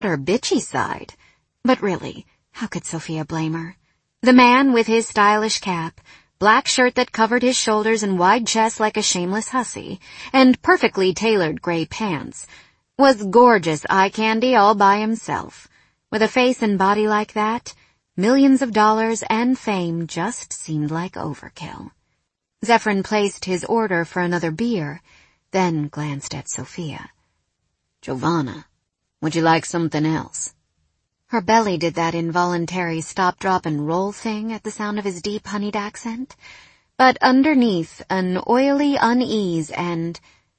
her bitchy side. But really, how could Sophia blame her? The man with his stylish cap, black shirt that covered his shoulders and wide chest like a shameless hussy, and perfectly tailored gray pants, was gorgeous eye candy all by himself. With a face and body like that, millions of dollars and fame just seemed like overkill. Zephyrin placed his order for another beer, then glanced at Sophia. "Giovanna, would you like something else?" Her belly did that involuntary stop, drop, and roll thing at the sound of his deep, honeyed accent, but underneath an oily unease and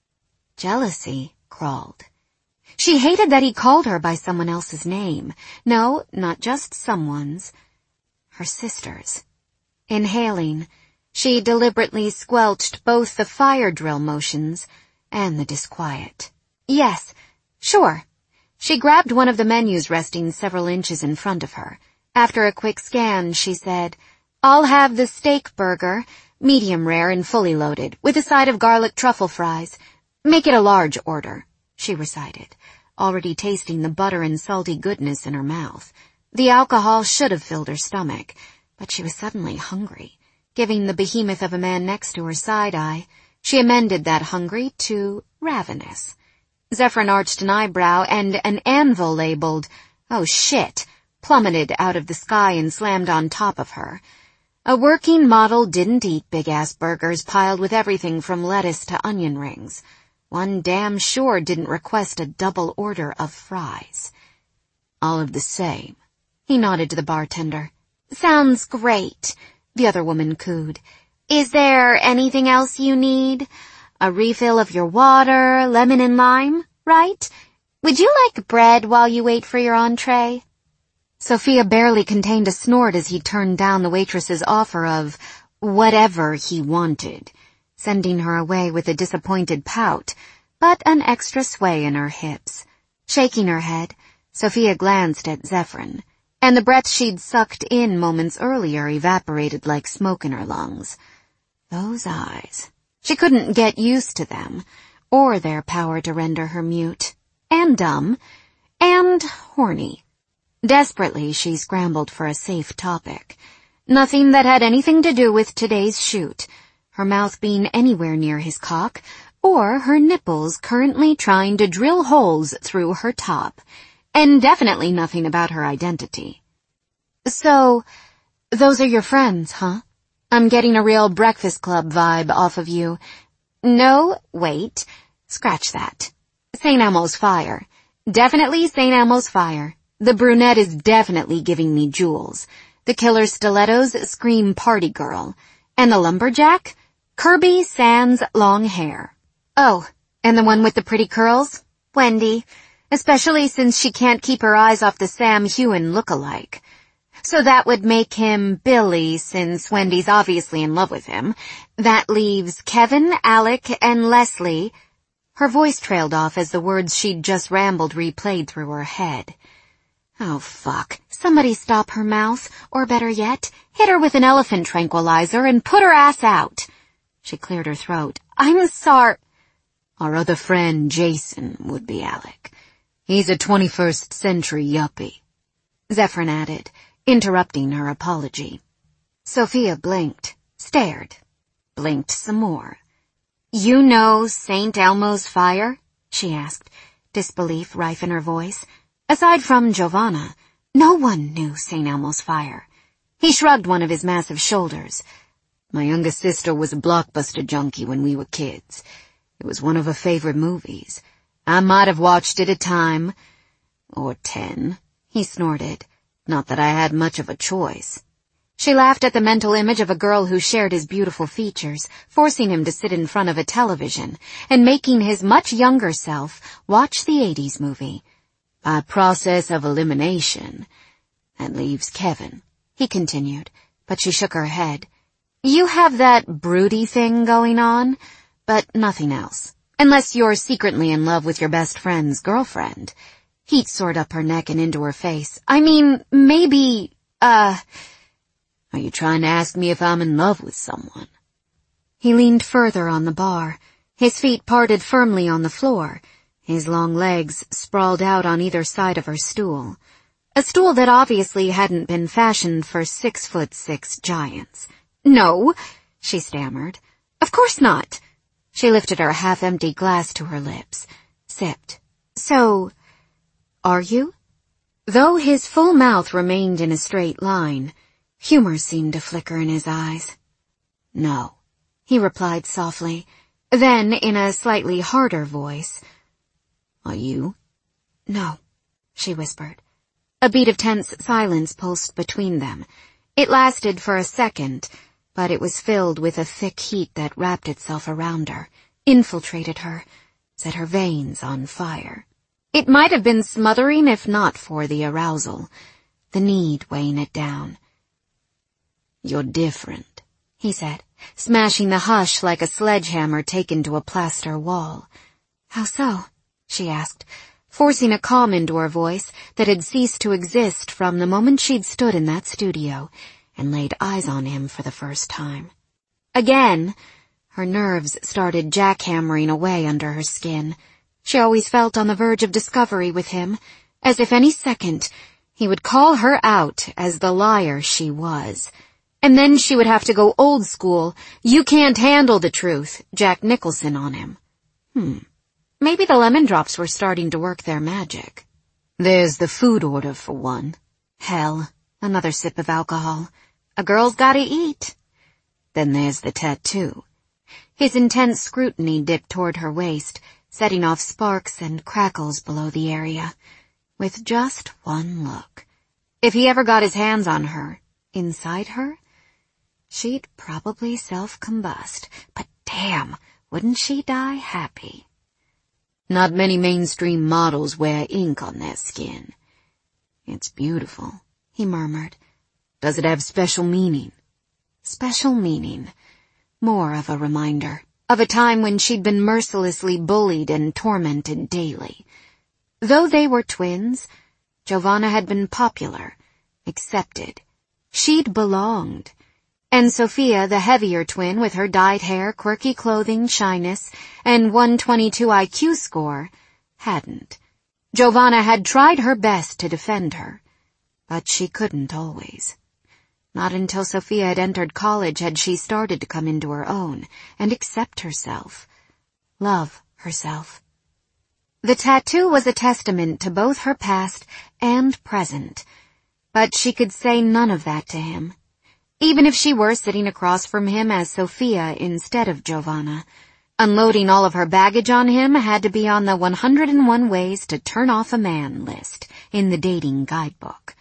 jealousy crawled. She hated that he called her by someone else's name. No, not just someone's. Her sister's. Inhaling, she deliberately squelched both the fire drill motions and the disquiet. "Yes, sure." She grabbed one of the menus resting several inches in front of her. After a quick scan, she said, "I'll have the steak burger, medium rare and fully loaded, with a side of garlic truffle fries. Make it a large order," she recited, already tasting the butter and salty goodness in her mouth. The alcohol should have filled her stomach, but she was suddenly hungry. Giving the behemoth of a man next to her side-eye, she amended that hungry to ravenous. Zephyrin arched an eyebrow, and an anvil labeled, "Oh shit," plummeted out of the sky and slammed on top of her. A working model didn't eat big-ass burgers piled with everything from lettuce to onion rings. One damn sure didn't request a double order of fries. "All of the same." He nodded to the bartender. "Sounds great," the other woman cooed. "Is there anything else you need? A refill of your water, lemon and lime, right? Would you like bread while you wait for your entree?" Sophia barely contained a snort as he turned down the waitress's offer of whatever he wanted, sending her away with a disappointed pout, but an extra sway in her hips. Shaking her head, Sophia glanced at Zephyrin, and the breath she'd sucked in moments earlier evaporated like smoke in her lungs. Those eyes. She couldn't get used to them, or their power to render her mute, and dumb, and horny. Desperately, she scrambled for a safe topic. Nothing that had anything to do with today's shoot, her mouth being anywhere near his cock, or her nipples currently trying to drill holes through her top, and definitely nothing about her identity. "So, those are your friends, huh? I'm getting a real Breakfast Club vibe off of you." "No, wait. Scratch that. St. Elmo's Fire. Definitely St. Elmo's Fire. The brunette is definitely giving me jewels. The killer stilettos scream party girl. And the lumberjack? Kirby Sans long hair. Oh, and the one with the pretty curls? Wendy. Especially since she can't keep her eyes off the Sam Heughan look-alike. So that would make him Billy, since Wendy's obviously in love with him. That leaves Kevin, Alec, and Leslie." Her voice trailed off as the words she'd just rambled replayed through her head. Oh, fuck. Somebody stop her mouth, or better yet, hit her with an elephant tranquilizer and put her ass out. She cleared her throat. "I'm sorry." "Our other friend, Jason, would be Alec. He's a 21st century yuppie," Zephyrin added, interrupting her apology. Sophia blinked, stared, blinked some more. "You know St. Elmo's Fire?" she asked, disbelief rife in her voice. Aside from Giovanna, no one knew St. Elmo's Fire. He shrugged one of his massive shoulders. "My youngest sister was a blockbuster junkie when we were kids. It was one of her favorite movies. I might have watched it a time, or 10, he snorted. Not that I had much of a choice." She laughed at the mental image of a girl who shared his beautiful features, forcing him to sit in front of a television, and making his much younger self watch the 80s movie. "By process of elimination. That leaves Kevin," he continued, but she shook her head. "You have that broody thing going on, but nothing else. Unless you're secretly in love with your best friend's girlfriend." Heat soared up her neck and into her face. "I mean, maybe, Are you trying to ask me if I'm in love with someone?" He leaned further on the bar, his feet parted firmly on the floor, His long legs sprawled out on either side of her stool. A stool that obviously hadn't been fashioned for 6'6" giants. "No," she stammered. "Of course not." She lifted her half-empty glass to her lips, sipped. "So, are you?" Though his full mouth remained in a straight line, humor seemed to flicker in his eyes. "No," he replied softly. Then, in a slightly harder voice, "Are you?" "No," she whispered. A beat of tense silence pulsed between them. It lasted for a second, but it was filled with a thick heat that wrapped itself around her, infiltrated her, set her veins on fire. It might have been smothering if not for the arousal, the need weighing it down. "You're different," he said, smashing the hush like a sledgehammer taken to a plaster wall. "How so?" she asked, forcing a calm into her voice that had ceased to exist from the moment she'd stood in that studio and laid eyes on him for the first time. Again, her nerves started jackhammering away under her skin. She always felt on the verge of discovery with him, as if any second he would call her out as the liar she was. And then she would have to go old school, "You can't handle the truth," Jack Nicholson on him. Maybe the lemon drops were starting to work their magic. "There's the food order for one." Hell, another sip of alcohol. A girl's gotta eat. "Then there's the tattoo." His intense scrutiny dipped toward her waist, setting off sparks and crackles below the area. With just one look. If he ever got his hands on her, inside her, she'd probably self-combust, but damn, wouldn't she die happy. "Not many mainstream models wear ink on their skin." "It's beautiful," he murmured. "Does it have special meaning?" Special meaning. More of a reminder of a time when she'd been mercilessly bullied and tormented daily. Though they were twins, Giovanna had been popular, accepted. She'd belonged. And Sophia, the heavier twin with her dyed hair, quirky clothing, shyness, and 122 IQ score, hadn't. Giovanna had tried her best to defend her, but she couldn't always. Not until Sophia had entered college had she started to come into her own and accept herself, love herself. The tattoo was a testament to both her past and present, but she could say none of that to him. Even if she were sitting across from him as Sophia instead of Giovanna, unloading all of her baggage on him had to be on the 101 ways to turn off a man list in the dating guidebook.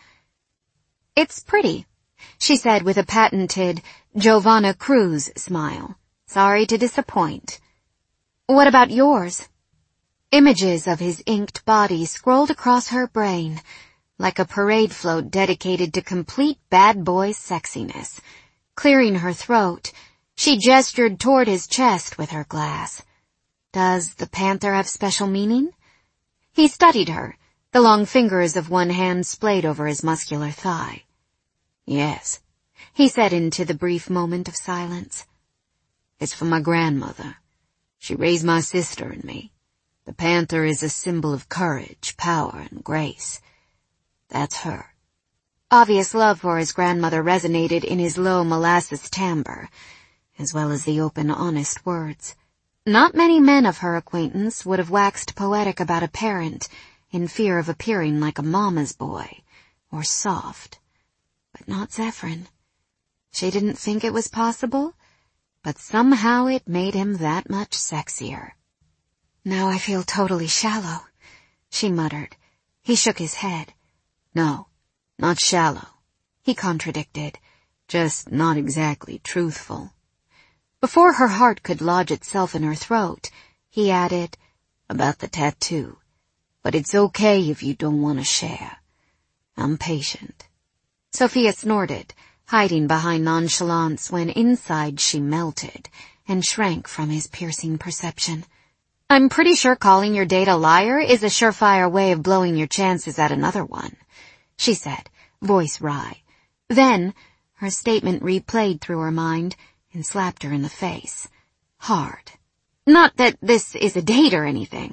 "It's pretty," she said with a patented Giovanna Cruz smile. "Sorry to disappoint." "What about yours?" Images of his inked body scrolled across her brain, like a parade float dedicated to complete bad boy sexiness. Clearing her throat, she gestured toward his chest with her glass. "Does the panther have special meaning?" He studied her, the long fingers of one hand splayed over his muscular thigh. "Yes," he said into the brief moment of silence. "It's for my grandmother. She raised my sister and me. The panther is a symbol of courage, power, and grace. That's her." Obvious love for his grandmother resonated in his low molasses timbre, as well as the open, honest words. Not many men of her acquaintance would have waxed poetic about a parent in fear of appearing like a mama's boy, or soft. But not Zephyrin. She didn't think it was possible, but somehow it made him that much sexier. "Now I feel totally shallow," she muttered. He shook his head. "No, not shallow," he contradicted, "just not exactly truthful." Before her heart could lodge itself in her throat, he added, "About the tattoo. But it's okay if you don't want to share. I'm patient." Sophia snorted, hiding behind nonchalance when inside she melted and shrank from his piercing perception. "I'm pretty sure calling your date a liar is a surefire way of blowing your chances at another one," she said, voice wry. Then, her statement replayed through her mind and slapped her in the face. Hard. "Not that this is a date or anything."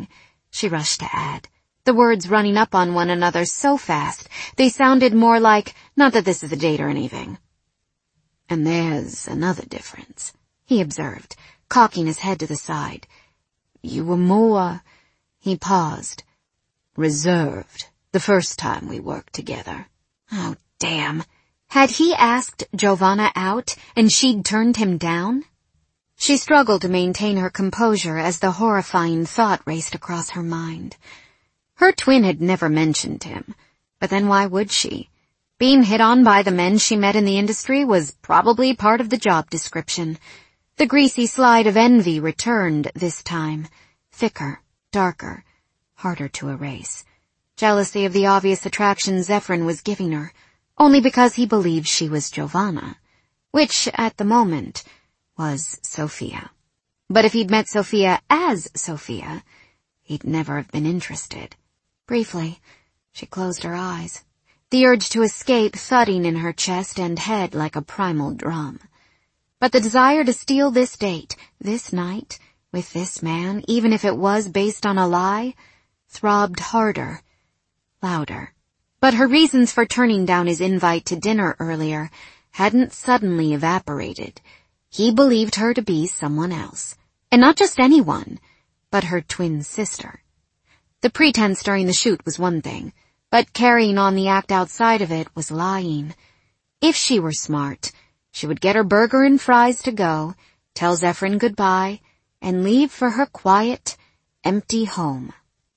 she rushed to add, the words running up on one another so fast they sounded more like, not that this is a date or anything. And there's another difference, he observed, cocking his head to the side. You were more, he paused, reserved the first time we worked together. Oh, damn. Had he asked Giovanna out and she'd turned him down? She struggled to maintain her composure as the horrifying thought raced across her mind. Her twin had never mentioned him, but then why would she? Being hit on by the men she met in the industry was probably part of the job description. The greasy slide of envy returned this time, thicker, darker, harder to erase. Jealousy of the obvious attraction Zephyrin was giving her, only because he believed she was Giovanna, which, at the moment, was Sophia. But if he'd met Sophia as Sophia, he'd never have been interested. Briefly, she closed her eyes, the urge to escape thudding in her chest and head like a primal drum. But the desire to steal this date, this night, with this man, even if it was based on a lie, throbbed harder, louder. But her reasons for turning down his invite to dinner earlier hadn't suddenly evaporated. He believed her to be someone else. And not just anyone, but her twin sister. The pretense during the shoot was one thing, but carrying on the act outside of it was lying. If she were smart, she would get her burger and fries to go, tell Zephyrin goodbye, and leave for her quiet, empty home.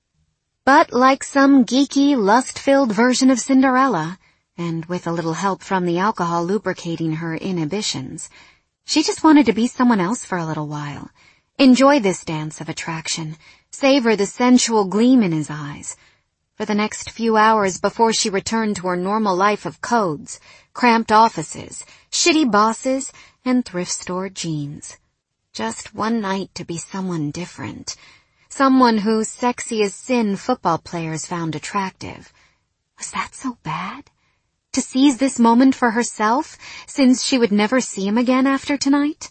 But like some geeky, lust-filled version of Cinderella, and with a little help from the alcohol lubricating her inhibitions, she just wanted to be someone else for a little while, enjoy this dance of attraction, savor the sensual gleam in his eyes, for the next few hours before she returned to her normal life of codes, cramped offices, shitty bosses, and thrift store jeans. Just one night to be someone different, someone who sexy as sin football players found attractive. Was that so bad? To seize this moment for herself, since she would never see him again after tonight?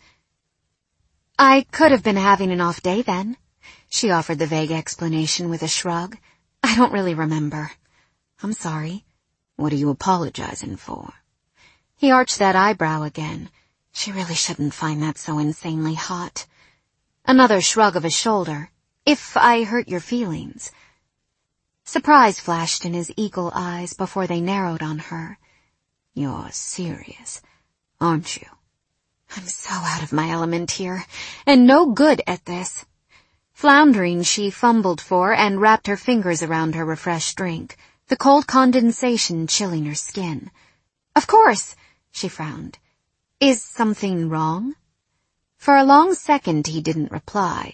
I could have been having an off day then, she offered the vague explanation with a shrug. I don't really remember. I'm sorry. What are you apologizing for? He arched that eyebrow again. She really shouldn't find that so insanely hot. Another shrug of his shoulder. If I hurt your feelings. Surprise flashed in his eagle eyes before they narrowed on her. You're serious, aren't you? I'm so out of my element here, and no good at this. Floundering, she fumbled for and wrapped her fingers around her refreshed drink, the cold condensation chilling her skin. Of course, she frowned. Is something wrong? For a long second he didn't reply.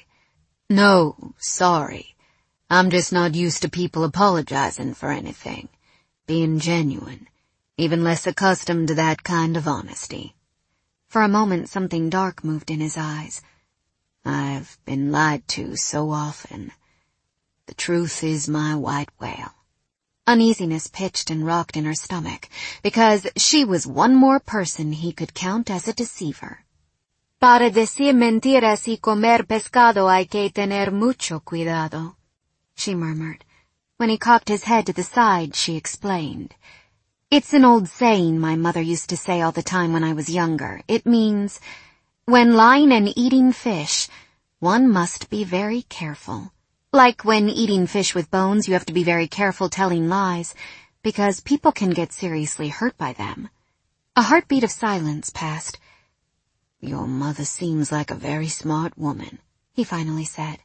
No, sorry. I'm just not used to people apologizing for anything. Being genuine. Even less accustomed to that kind of honesty. For a moment something dark moved in his eyes. I've been lied to so often. The truth is my white whale. Uneasiness pitched and rocked in her stomach, because she was one more person he could count as a deceiver. Para decir mentiras y comer pescado hay que tener mucho cuidado, she murmured. When he cocked his head to the side, she explained. It's an old saying my mother used to say all the time when I was younger. It means, when lying and eating fish, one must be very careful. Like when eating fish with bones, you have to be very careful telling lies, because people can get seriously hurt by them. A heartbeat of silence passed. Your mother seems like a very smart woman, he finally said.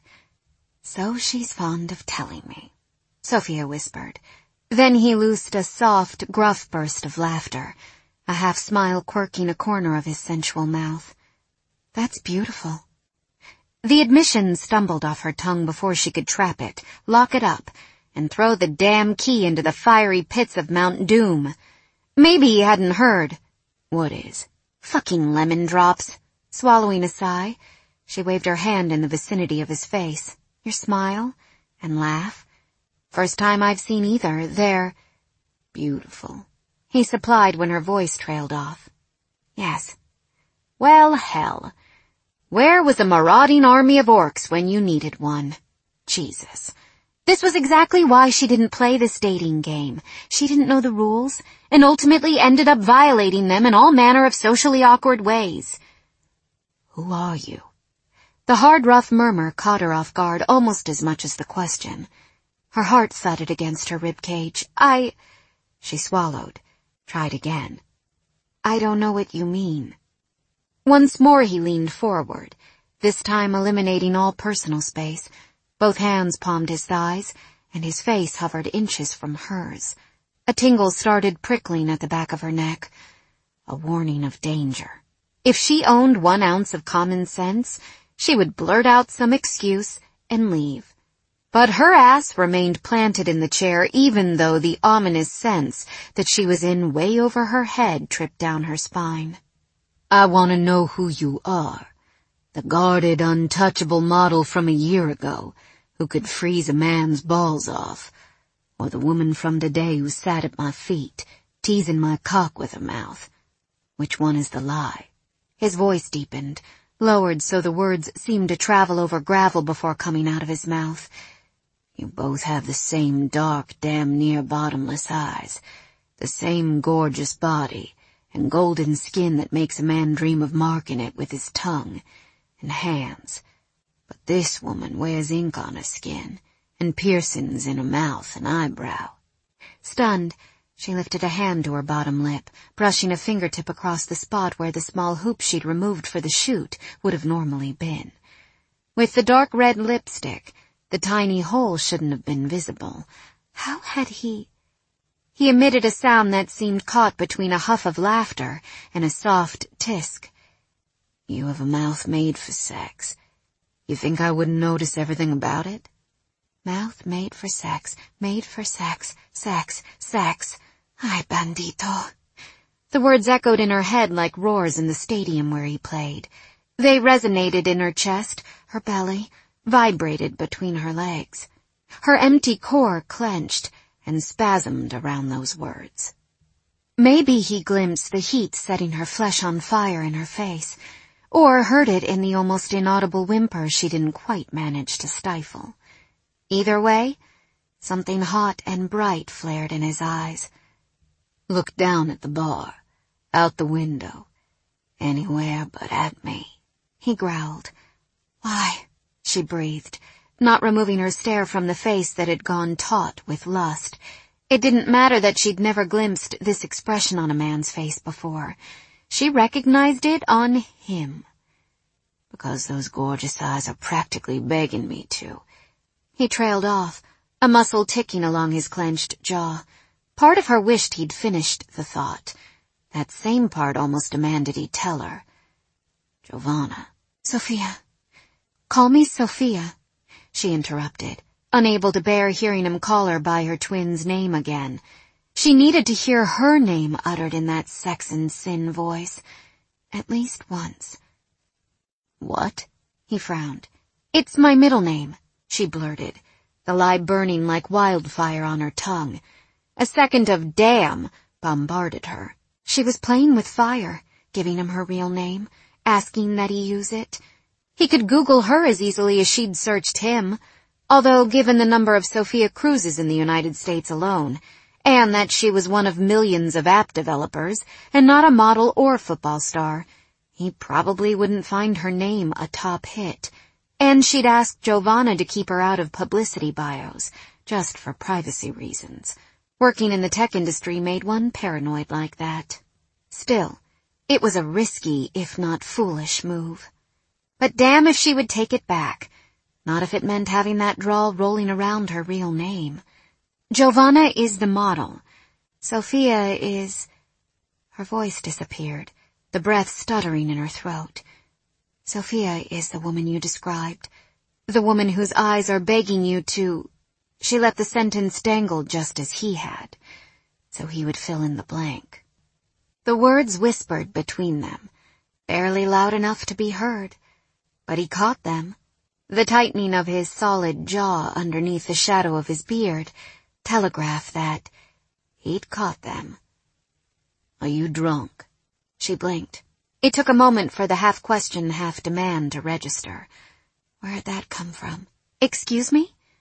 So she's fond of telling me, Sophia whispered. Then he loosed a soft, gruff burst of laughter, a half-smile quirking a corner of his sensual mouth. That's beautiful. The admission stumbled off her tongue before she could trap it, lock it up, and throw the damn key into the fiery pits of Mount Doom. Maybe he hadn't heard. What is? Fucking lemon drops. Swallowing a sigh, she waved her hand in the vicinity of his face. Your smile and laugh. First time I've seen either. They're beautiful, he supplied when her voice trailed off. Yes. Well, hell. Where was a marauding army of orcs when you needed one? Jesus. This was exactly why she didn't play this dating game. She didn't know the rules, and ultimately ended up violating them in all manner of socially awkward ways. Who are you? The hard, rough murmur caught her off guard almost as much as the question. Her heart thudded against her ribcage. She swallowed. Tried again. I don't know what you mean. Once more he leaned forward, this time eliminating all personal space. Both hands palmed his thighs, and his face hovered inches from hers. A tingle started prickling at the back of her neck. A warning of danger. If she owned 1 ounce of common sense, she would blurt out some excuse and leave. But her ass remained planted in the chair even though the ominous sense that she was in way over her head tripped down her spine. I want to know who you are. The guarded, untouchable model from a year ago who could freeze a man's balls off. Or the woman from today who sat at my feet, teasing my cock with her mouth. Which one is the lie? His voice deepened, lowered so the words seemed to travel over gravel before coming out of his mouth. You both have the same dark, damn near bottomless eyes, the same gorgeous body, and golden skin that makes a man dream of marking it with his tongue, and hands. But this woman wears ink on her skin, and piercings in her mouth and eyebrow. Stunned, she lifted a hand to her bottom lip, brushing a fingertip across the spot where the small hoop she'd removed for the shoot would have normally been. With the dark red lipstick, the tiny hole shouldn't have been visible. How had he... He emitted a sound that seemed caught between a huff of laughter and a soft tisk. You have a mouth made for sex. You think I wouldn't notice everything about it? Mouth made for sex, sex. Ay, bandito. The words echoed in her head like roars in the stadium where he played. They resonated in her chest, her belly, vibrated between her legs. Her empty core clenched and spasmed around those words. Maybe he glimpsed the heat setting her flesh on fire in her face, or heard it in the almost inaudible whimper she didn't quite manage to stifle. Either way, something hot and bright flared in his eyes. Look down at the bar, out the window, anywhere but at me, he growled. Why? She breathed, not removing her stare from the face that had gone taut with lust. It didn't matter that she'd never glimpsed this expression on a man's face before. She recognized it on him. Because those gorgeous eyes are practically begging me to. He trailed off, a muscle ticking along his clenched jaw. Part of her wished he'd finished the thought. That same part almost demanded he tell her. Giovanna. Sophia. Call me Sophia, she interrupted, unable to bear hearing him call her by her twin's name again. She needed to hear her name uttered in that sex and sin voice. At least once. What? He frowned. It's my middle name, she blurted, the lie burning like wildfire on her tongue. A second of damn bombarded her. She was playing with fire, giving him her real name, asking that he use it. He could Google her as easily as she'd searched him, although given the number of Sophia Cruzes in the United States alone, and that she was one of millions of app developers and not a model or football star, he probably wouldn't find her name a top hit. And she'd asked Giovanna to keep her out of publicity bios, just for privacy reasons. Working in the tech industry made one paranoid like that. Still, it was a risky, if not foolish, move. But damn if she would take it back. Not if it meant having that drawl rolling around her real name. Giovanna is the model. Sophia is... Her voice disappeared, the breath stuttering in her throat. Sophia is the woman you described. The woman whose eyes are begging you to... She let the sentence dangle just as he had, so he would fill in the blank. The words whispered between them, barely loud enough to be heard. But he caught them. The tightening of his solid jaw underneath the shadow of his beard telegraphed that he'd caught them. Are you drunk? She blinked. It took a moment for the half-question, half-demand to register. Where'd that come from? Excuse me?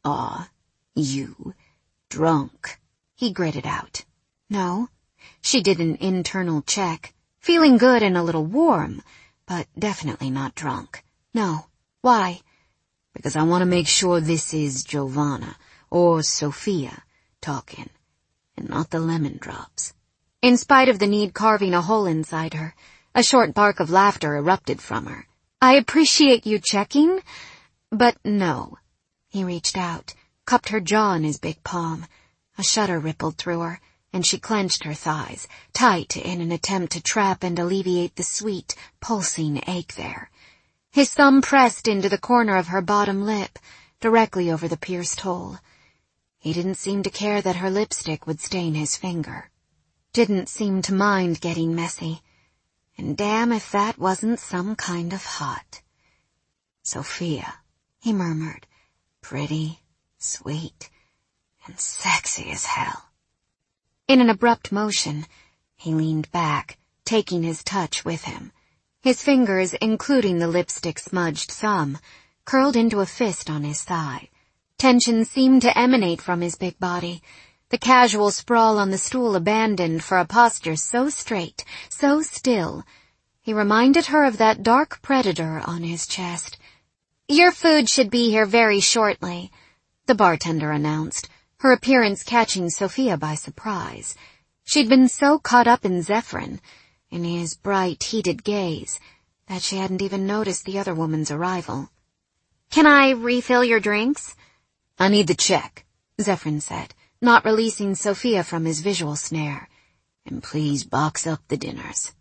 Aw, you. Drunk, he gritted out. No. She did an internal check, feeling good and a little warm, but definitely not drunk. No. Why? Because I want to make sure this is Giovanna, or Sophia, talking, and not the lemon drops. In spite of the need carving a hole inside her, a short bark of laughter erupted from her. I appreciate you checking, but no. He reached out, cupped her jaw in his big palm. A shudder rippled through her, and she clenched her thighs, tight in an attempt to trap and alleviate the sweet, pulsing ache there. His thumb pressed into the corner of her bottom lip, directly over the pierced hole. He didn't seem to care that her lipstick would stain his finger. Didn't seem to mind getting messy. And damn if that wasn't some kind of hot. Sophia, he murmured, pretty, sweet, and sexy as hell. In an abrupt motion, he leaned back, taking his touch with him. His fingers, including the lipstick-smudged thumb, curled into a fist on his thigh. Tension seemed to emanate from his big body, the casual sprawl on the stool abandoned for a posture so straight, so still. He reminded her of that dark predator on his chest. "Your food should be here very shortly," the bartender announced, her appearance catching Sophia by surprise. She'd been so caught up in Zephyrin, in his bright, heated gaze, that she hadn't even noticed the other woman's arrival. "Can I refill your drinks?" "I need the check," Zephyrin said, not releasing Sophia from his visual snare. "And please box up the dinners."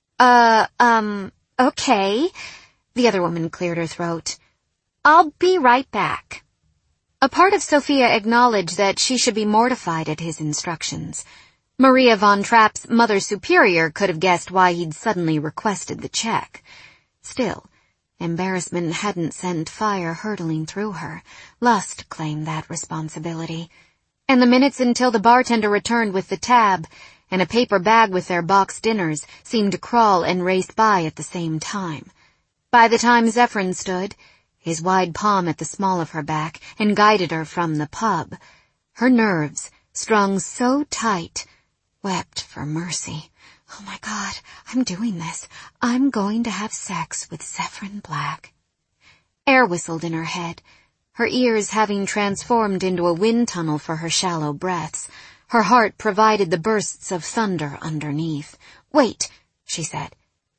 Okay. The other woman cleared her throat. "I'll be right back." A part of Sophia acknowledged that she should be mortified at his instructions. Maria von Trapp's mother superior could have guessed why he'd suddenly requested the check. Still, embarrassment hadn't sent fire hurtling through her. Lust claimed that responsibility. And the minutes until the bartender returned with the tab and a paper bag with their boxed dinners seemed to crawl and race by at the same time. By the time Zephyrin stood, his wide palm at the small of her back, and guided her from the pub, her nerves, strung so tight, wept for mercy. Oh my God, I'm doing this. I'm going to have sex with Zephyrin Black. Air whistled in her head, her ears having transformed into a wind tunnel for her shallow breaths. Her heart provided the bursts of thunder underneath. "Wait," she said.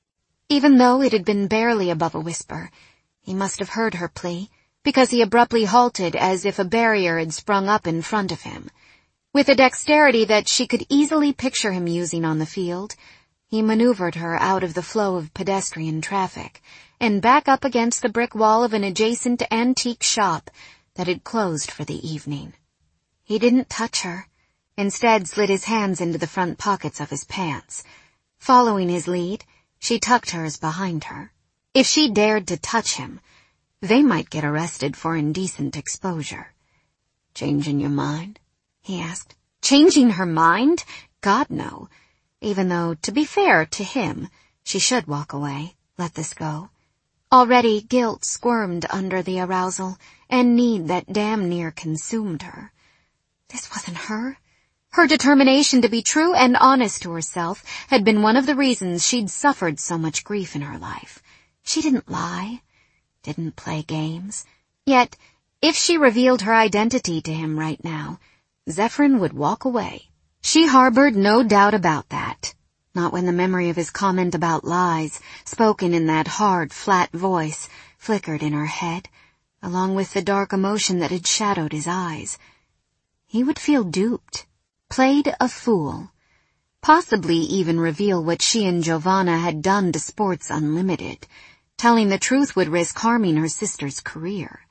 Even though it had been barely above a whisper, he must have heard her plea, because he abruptly halted as if a barrier had sprung up in front of him. With a dexterity that she could easily picture him using on the field, he maneuvered her out of the flow of pedestrian traffic and back up against the brick wall of an adjacent antique shop that had closed for the evening. He didn't touch her, instead slid his hands into the front pockets of his pants. Following his lead, she tucked hers behind her. If she dared to touch him, they might get arrested for indecent exposure. "Changing your mind?" he asked. Changing her mind? God, no. Even though, to be fair to him, she should walk away, let this go. Already guilt squirmed under the arousal, and need that damn near consumed her. This wasn't her. Her determination to be true and honest to herself had been one of the reasons she'd suffered so much grief in her life. She didn't lie, didn't play games. Yet, if she revealed her identity to him right now, Zephyrin would walk away. She harbored no doubt about that. Not when the memory of his comment about lies, spoken in that hard, flat voice, flickered in her head, along with the dark emotion that had shadowed his eyes. He would feel duped, played a fool, possibly even reveal what she and Giovanna had done to Sports Unlimited. Telling the truth would risk harming her sister's career.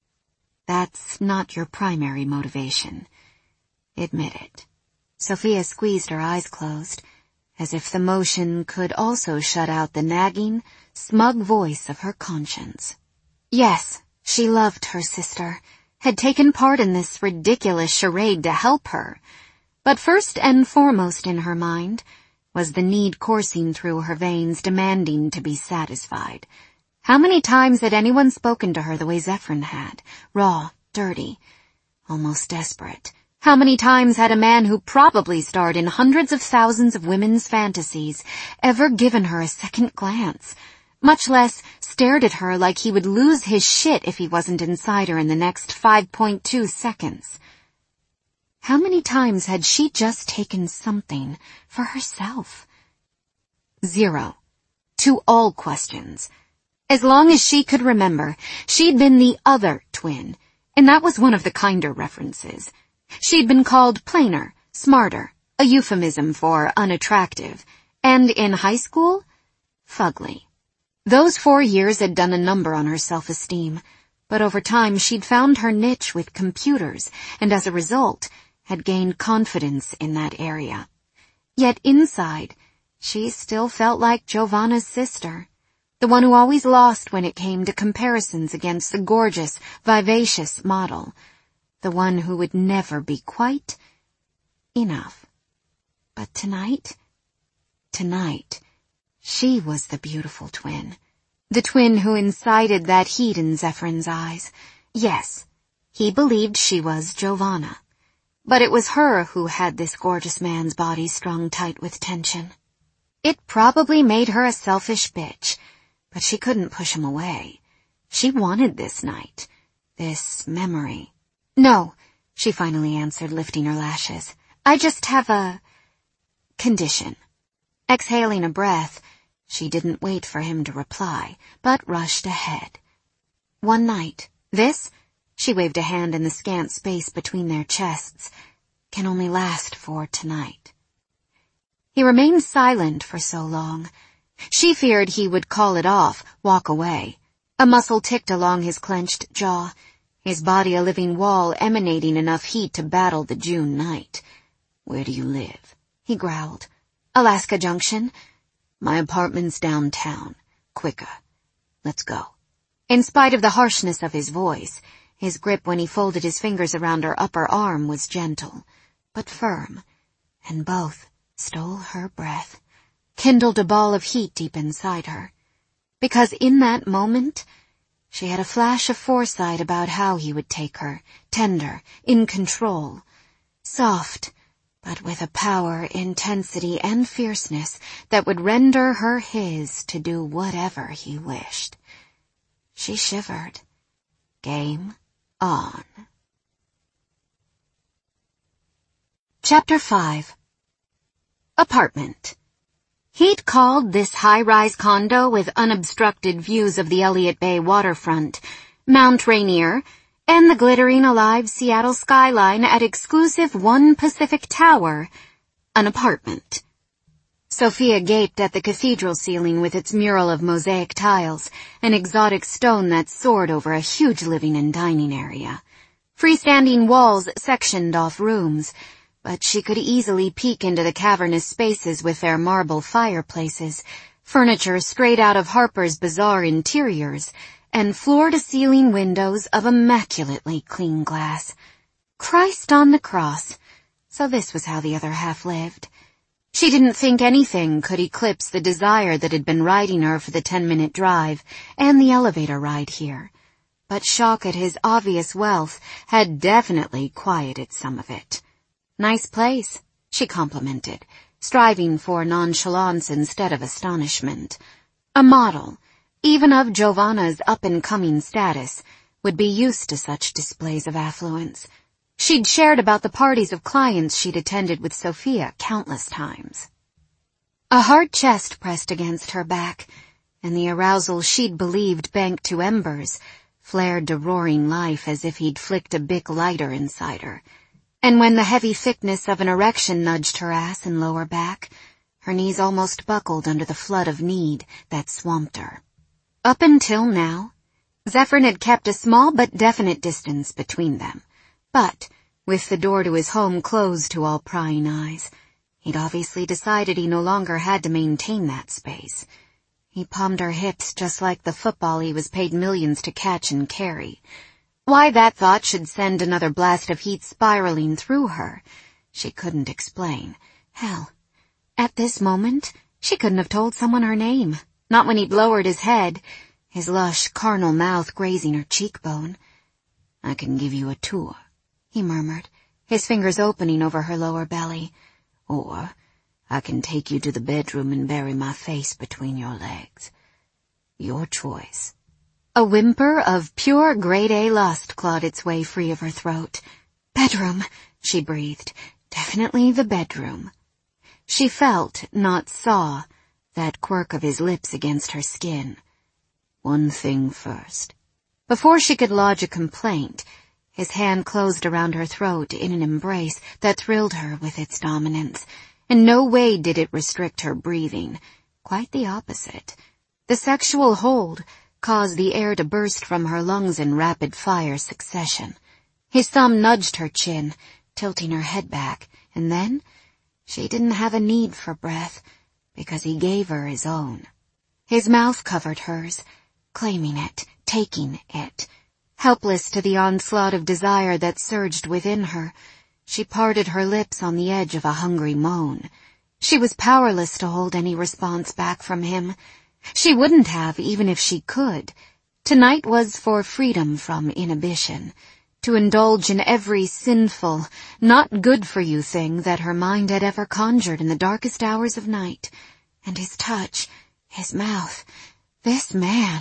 That's not your primary motivation. Admit it. Sophia squeezed her eyes closed, as if the motion could also shut out the nagging, smug voice of her conscience. Yes, she loved her sister, had taken part in this ridiculous charade to help her. But first and foremost in her mind was the need coursing through her veins demanding to be satisfied. How many times had anyone spoken to her the way Zephyrin had? Raw, dirty, almost desperate. How many times had a man who probably starred in hundreds of thousands of women's fantasies ever given her a second glance, much less stared at her like he would lose his shit if he wasn't inside her in the next 5.2 seconds? How many times had she just taken something for herself? 0. To all questions. As long as she could remember, she'd been the other twin, and that was one of the kinder references. She'd been called plainer, smarter, a euphemism for unattractive, and in high school, fugly. Those 4 years had done a number on her self-esteem, but over time she'd found her niche with computers, and as a result, had gained confidence in that area. Yet inside, she still felt like Giovanna's sister, the one who always lost when it came to comparisons against the gorgeous, vivacious model, the one who would never be quite enough. But tonight, she was the beautiful twin, the twin who incited that heat in Zephyr's eyes. Yes, he believed she was Giovanna, but it was her who had this gorgeous man's body strung tight with tension. It probably made her a selfish bitch, but she couldn't push him away. She wanted this night, this memory. "No," she finally answered, lifting her lashes. "I just have a condition." Exhaling a breath, she didn't wait for him to reply, but rushed ahead. "One night. This," she waved a hand in the scant space between their chests, "can only last for tonight." He remained silent for so long. She feared he would call it off, walk away. A muscle ticked along his clenched jaw, his body a living wall emanating enough heat to battle the June night. "Where do you live?" he growled. "Alaska Junction." "My apartment's downtown. Quicker. Let's go." In spite of the harshness of his voice, his grip when he folded his fingers around her upper arm was gentle, but firm, and both stole her breath, kindled a ball of heat deep inside her. Because in that moment, she had a flash of foresight about how he would take her, tender, in control, soft, but with a power, intensity, and fierceness that would render her his to do whatever he wished. She shivered. Game on. Chapter 5. Apartment. He'd called this high-rise condo with unobstructed views of the Elliott Bay waterfront, Mount Rainier, and the glittering alive Seattle skyline at exclusive One Pacific Tower, an apartment. Sophia gaped at the cathedral ceiling with its mural of mosaic tiles, an exotic stone that soared over a huge living and dining area. Freestanding walls sectioned off rooms, but she could easily peek into the cavernous spaces with their marble fireplaces, furniture straight out of Harper's Bazaar interiors, and floor-to-ceiling windows of immaculately clean glass. Christ on the cross. So this was how the other half lived. She didn't think anything could eclipse the desire that had been riding her for the 10-minute drive and the elevator ride here. But shock at his obvious wealth had definitely quieted some of it. "Nice place," she complimented, striving for nonchalance instead of astonishment. A model, even of Giovanna's up-and-coming status, would be used to such displays of affluence. She'd shared about the parties of clients she'd attended with Sophia countless times. A hard chest pressed against her back, and the arousal she'd believed banked to embers flared to roaring life as if he'd flicked a Bic lighter inside her. And when the heavy thickness of an erection nudged her ass and lower back, her knees almost buckled under the flood of need that swamped her. Up until now, Zephyr had kept a small but definite distance between them. But, with the door to his home closed to all prying eyes, he'd obviously decided he no longer had to maintain that space. He palmed her hips just like the football he was paid millions to catch and carry. Why that thought should send another blast of heat spiraling through her, she couldn't explain. Hell, at this moment, she couldn't have told someone her name, not when he'd lowered his head, his lush, carnal mouth grazing her cheekbone. "I can give you a tour," he murmured, his fingers opening over her lower belly. Or I can take you to the bedroom and bury my face between your legs. Your choice. A whimper of pure grade-A lust clawed its way free of her throat. Bedroom, she breathed. Definitely the bedroom. She felt, not saw, that quirk of his lips against her skin. One thing first. Before she could lodge a complaint, his hand closed around her throat in an embrace that thrilled her with its dominance. In no way did it restrict her breathing. Quite the opposite. The sexual hold caused the air to burst from her lungs in rapid-fire succession. His thumb nudged her chin, tilting her head back, and then she didn't have a need for breath, because he gave her his own. His mouth covered hers, claiming it, taking it. Helpless to the onslaught of desire that surged within her, she parted her lips on the edge of a hungry moan. She was powerless to hold any response back from him. She wouldn't have, even if she could. Tonight was for freedom from inhibition, to indulge in every sinful, not good-for-you thing that her mind had ever conjured in the darkest hours of night. And his touch, his mouth, this man,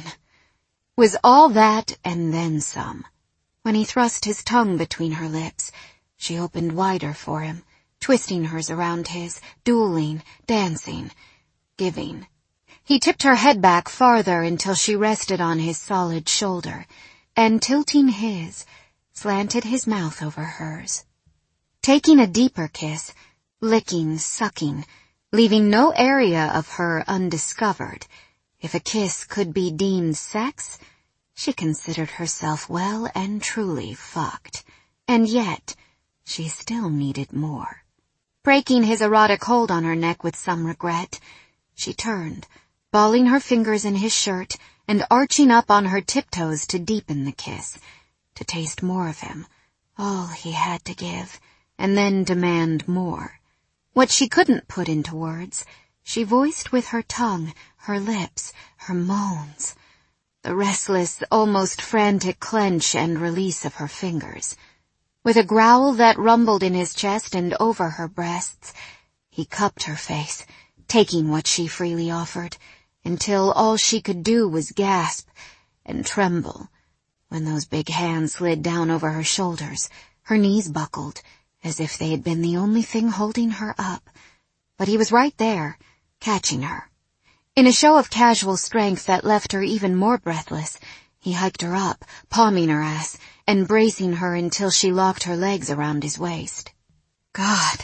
was all that and then some. When he thrust his tongue between her lips, she opened wider for him, twisting hers around his, dueling, dancing, giving. He tipped her head back farther until she rested on his solid shoulder, and tilting his, slanted his mouth over hers. Taking a deeper kiss, licking, sucking, leaving no area of her undiscovered. If a kiss could be deemed sex, she considered herself well and truly fucked. And yet, she still needed more. Breaking his erotic hold on her neck with some regret, she turned, balling her fingers in his shirt and arching up on her tiptoes to deepen the kiss, to taste more of him, all he had to give, and then demand more. What she couldn't put into words, she voiced with her tongue, her lips, her moans. The restless, almost frantic clench and release of her fingers. With a growl that rumbled in his chest and over her breasts, he cupped her face, taking what she freely offered, until all she could do was gasp and tremble. When those big hands slid down over her shoulders, her knees buckled, as if they had been the only thing holding her up. But he was right there, catching her. In a show of casual strength that left her even more breathless, he hiked her up, palming her ass, and bracing her until she locked her legs around his waist. God!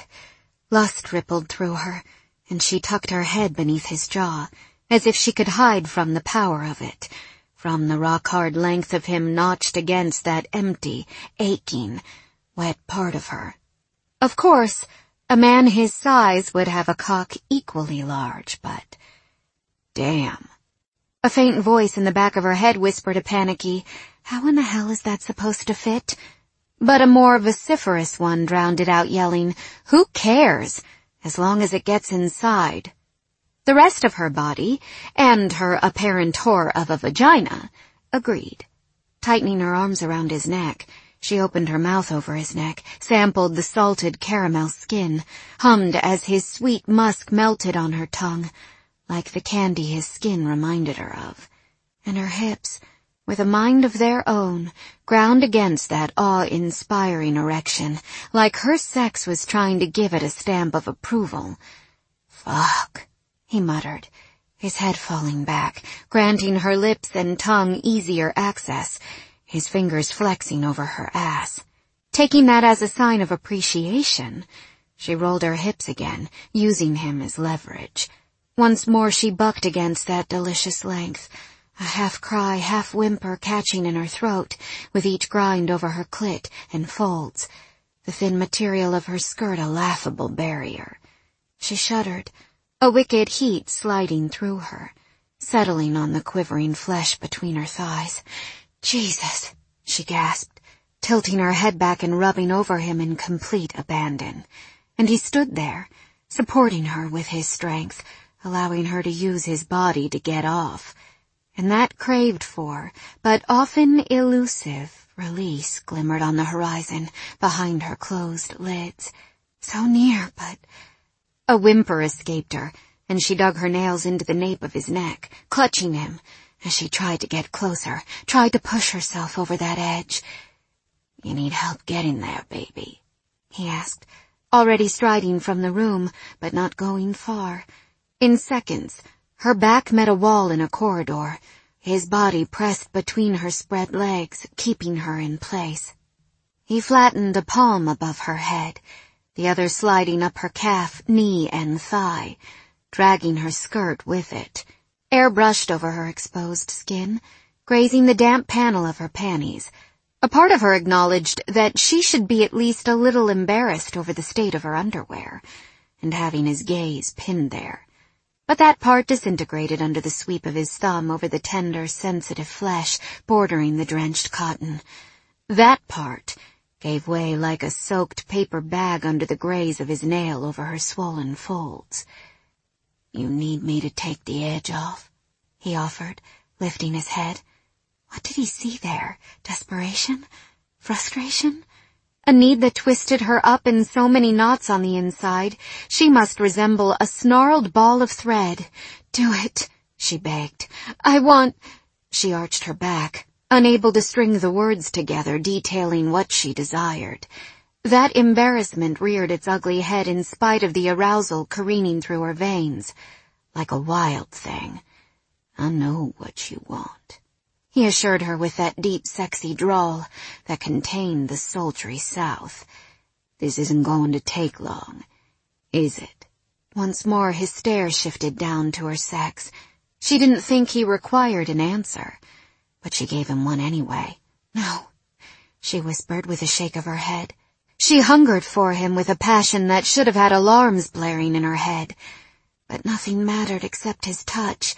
Lust rippled through her, and she tucked her head beneath his jaw, as if she could hide from the power of it, from the rock-hard length of him notched against that empty, aching, wet part of her. Of course, a man his size would have a cock equally large, but... Damn. A faint voice in the back of her head whispered a panicky, "How in the hell is that supposed to fit?" But a more vociferous one drowned it out, yelling, "Who cares, as long as it gets inside?" The rest of her body, and her apparent whore of a vagina, agreed. Tightening her arms around his neck, she opened her mouth over his neck, sampled the salted caramel skin, hummed as his sweet musk melted on her tongue, like the candy his skin reminded her of. And her hips, with a mind of their own, ground against that awe-inspiring erection, like her sex was trying to give it a stamp of approval. "Fuck," he muttered, his head falling back, granting her lips and tongue easier access, his fingers flexing over her ass. Taking that as a sign of appreciation, she rolled her hips again, using him as leverage. Once more she bucked against that delicious length, a half-cry, half-whimper catching in her throat, with each grind over her clit and folds, the thin material of her skirt a laughable barrier. She shuddered, a wicked heat sliding through her, settling on the quivering flesh between her thighs. "Jesus," she gasped, tilting her head back and rubbing over him in complete abandon. And he stood there, supporting her with his strength, allowing her to use his body to get off. And that craved for, but often elusive, Release glimmered on the horizon, behind her closed lids. So near, but... A whimper escaped her, and she dug her nails into the nape of his neck, clutching him, as she tried to get closer, tried to push herself over that edge. "You need help getting there, baby?" he asked, already striding from the room, but not going far. In seconds, her back met a wall in a corridor, his body pressed between her spread legs, keeping her in place. He flattened a palm above her head, the other sliding up her calf, knee, and thigh, dragging her skirt with it. Air brushed over her exposed skin, grazing the damp panel of her panties. A part of her acknowledged that she should be at least a little embarrassed over the state of her underwear, and having his gaze pinned there. But that part disintegrated under the sweep of his thumb over the tender, sensitive flesh bordering the drenched cotton. That part gave way like a soaked paper bag under the graze of his nail over her swollen folds. "You need me to take the edge off?" he offered, lifting his head. What did he see there? Desperation? Frustration? A need that twisted her up in so many knots on the inside. She must resemble a snarled ball of thread. "Do it," she begged. "I want—" She arched her back, unable to string the words together detailing what she desired. That embarrassment reared its ugly head in spite of the arousal careening through her veins. Like a wild thing. "I know what you want," he assured her with that deep, sexy drawl that contained the sultry South. "This isn't going to take long, is it?" Once more his stare shifted down to her sex. She didn't think he required an answer, but she gave him one anyway. "No," she whispered with a shake of her head. She hungered for him with a passion that should have had alarms blaring in her head. But nothing mattered except his touch,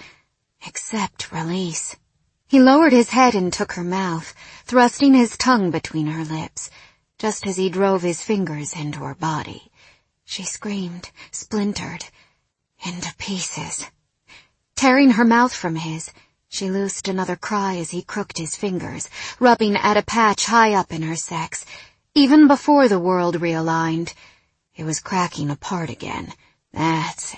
except release. He lowered his head and took her mouth, thrusting his tongue between her lips, just as he drove his fingers into her body. She screamed, splintered, into pieces. Tearing her mouth from his, she loosed another cry as he crooked his fingers, rubbing at a patch high up in her sex. Even before the world realigned, it was cracking apart again. That's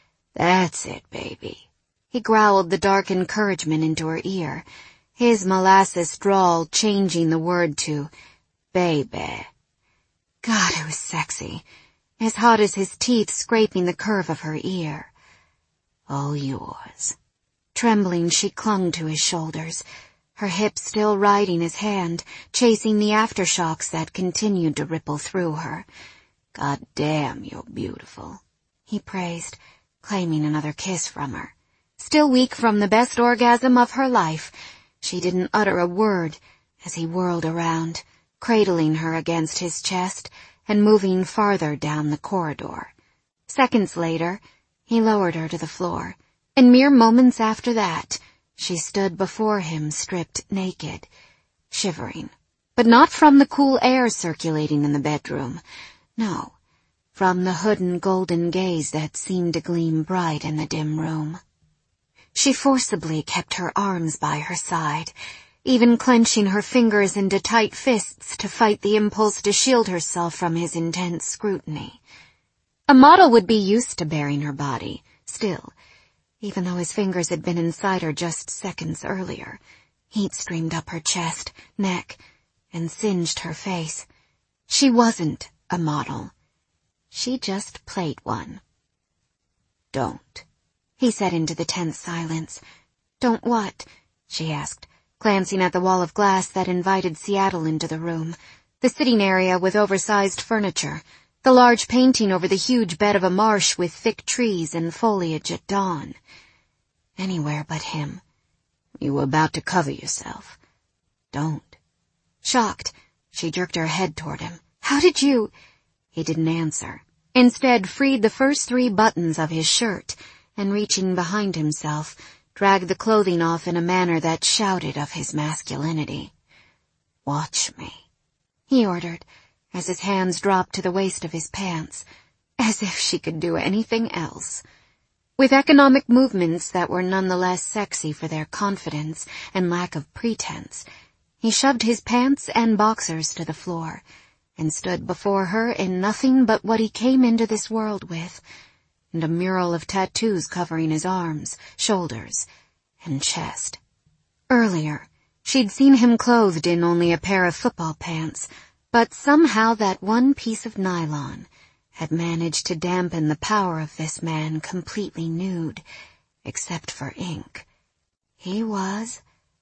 it, baby." He growled the dark encouragement into her ear, his molasses drawl changing the word to baby. God, it was sexy, as hot as his teeth scraping the curve of her ear. "All yours." Trembling, she clung to his shoulders, her hips still riding his hand, chasing the aftershocks that continued to ripple through her. "God damn, you're beautiful," he praised, claiming another kiss from her. Still weak from the best orgasm of her life, she didn't utter a word as he whirled around, cradling her against his chest and moving farther down the corridor. Seconds later, he lowered her to the floor, and mere moments after that, she stood before him stripped naked, shivering. But not from the cool air circulating in the bedroom. No, from the hooded golden gaze that seemed to gleam bright in the dim room. She forcibly kept her arms by her side, even clenching her fingers into tight fists to fight the impulse to shield herself from his intense scrutiny. A model would be used to baring her body, still, even though his fingers had been inside her just seconds earlier. Heat streamed up her chest, neck, and singed her face. She wasn't a model. She just played one. "Don't," he said into the tense silence. "Don't what?" she asked, glancing at the wall of glass that invited Seattle into the room, the sitting area with oversized furniture, the large painting over the huge bed of a marsh with thick trees and foliage at dawn. Anywhere but him. "You were about to cover yourself. Don't." Shocked, she jerked her head toward him. "How did you—" He didn't answer. Instead, freed the first 3 buttons of his shirt, and reaching behind himself, dragged the clothing off in a manner that shouted of his masculinity. "Watch me," he ordered, as his hands dropped to the waist of his pants, as if she could do anything else. With economic movements that were none the less sexy for their confidence and lack of pretense, He shoved his pants and boxers to the floor and stood before her in nothing but what he came into this world with, and a mural of tattoos covering his arms, shoulders, and chest. Earlier, she'd seen him clothed in only a pair of football pants, but somehow that one piece of nylon had managed to dampen the power of this man completely nude, except for ink. He was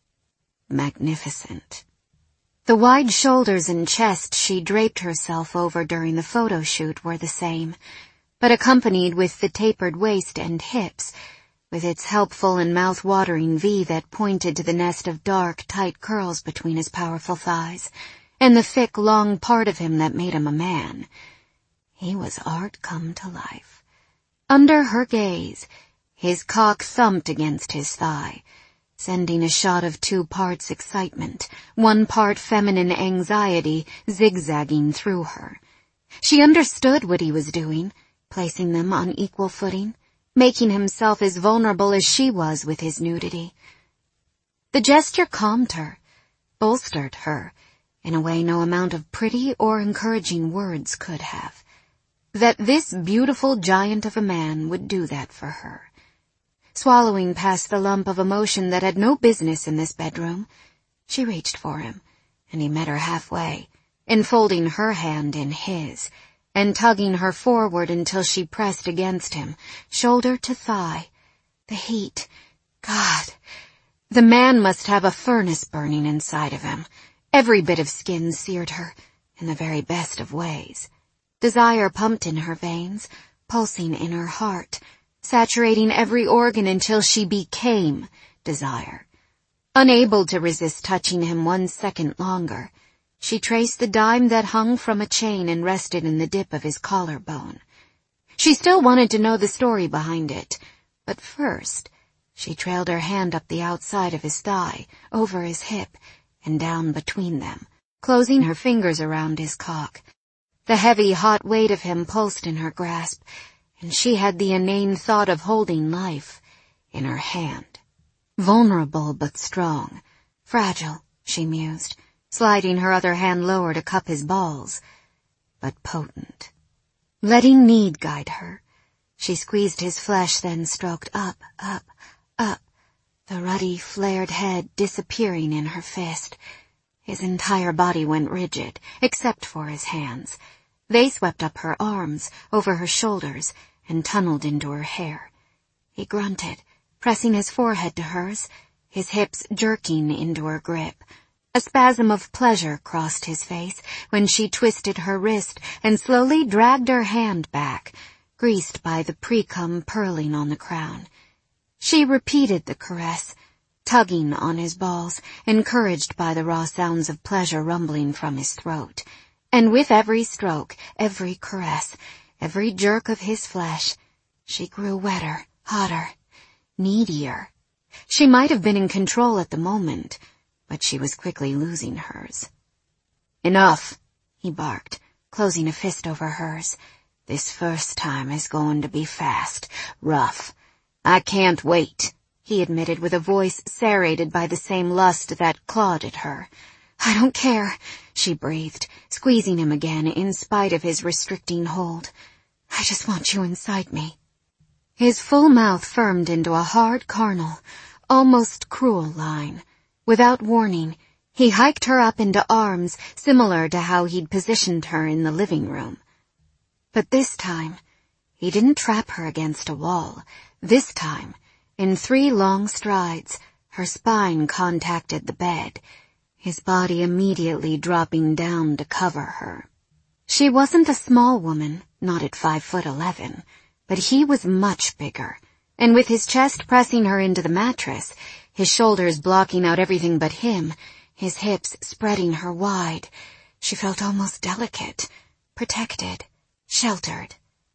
magnificent. The wide shoulders and chest she draped herself over during the photo shoot were the same, but accompanied with the tapered waist and hips, with its helpful and mouth-watering V that pointed to the nest of dark, tight curls between his powerful thighs, and the thick, long part of him that made him a man. He was art come to life. Under her gaze, his cock thumped against his thigh, sending a shot of 2 parts excitement, 1 part feminine anxiety zigzagging through her. She understood what he was doing, placing them on equal footing, making himself as vulnerable as she was with his nudity. The gesture calmed her, bolstered her, in a way no amount of pretty or encouraging words could have. That this beautiful giant of a man would do that for her. Swallowing past the lump of emotion that had no business in this bedroom, she reached for him, and he met her halfway, enfolding her hand in his, and tugging her forward until she pressed against him, shoulder to thigh. The heat. God! The man must have a furnace burning inside of him. Every bit of skin seared her, in the very best of ways. Desire pumped in her veins, pulsing in her heart, saturating every organ until she became desire. Unable to resist touching him 1 second longer, she traced the dime that hung from a chain and rested in the dip of his collarbone. She still wanted to know the story behind it, but first she trailed her hand up the outside of his thigh, over his hip, and down between them, closing her fingers around his cock. The heavy, hot weight of him pulsed in her grasp, and she had the inane thought of holding life in her hand. Vulnerable but strong, fragile, she mused, sliding her other hand lower to cup his balls, but potent. Letting need guide her, she squeezed his flesh, then stroked up, up, up, the ruddy, flared head disappearing in her fist. His entire body went rigid, except for his hands. They swept up her arms, over her shoulders, and tunneled into her hair. He grunted, pressing his forehead to hers, his hips jerking into her grip. A spasm of pleasure crossed his face when she twisted her wrist and slowly dragged her hand back, greased by the pre-cum purling on the crown. She repeated the caress, tugging on his balls, encouraged by the raw sounds of pleasure rumbling from his throat. And with every stroke, every caress, every jerk of his flesh, she grew wetter, hotter, needier. She might have been in control at the moment, but she was quickly losing hers. "Enough," he barked, closing a fist over hers. "This first time is going to be fast, rough. I can't wait," he admitted with a voice serrated by the same lust that clawed at her. "I don't care," she breathed, squeezing him again in spite of his restricting hold. "I just want you inside me." His full mouth firmed into a hard, carnal, almost cruel line. Without warning, he hiked her up into arms similar to how he'd positioned her in the living room. But this time, he didn't trap her against a wall. This time, in 3 long strides, her spine contacted the bed, his body immediately dropping down to cover her. She wasn't a small woman, not at 5'11", but he was much bigger, and with his chest pressing her into the mattress, his shoulders blocking out everything but him, his hips spreading her wide, she felt almost delicate, protected, sheltered,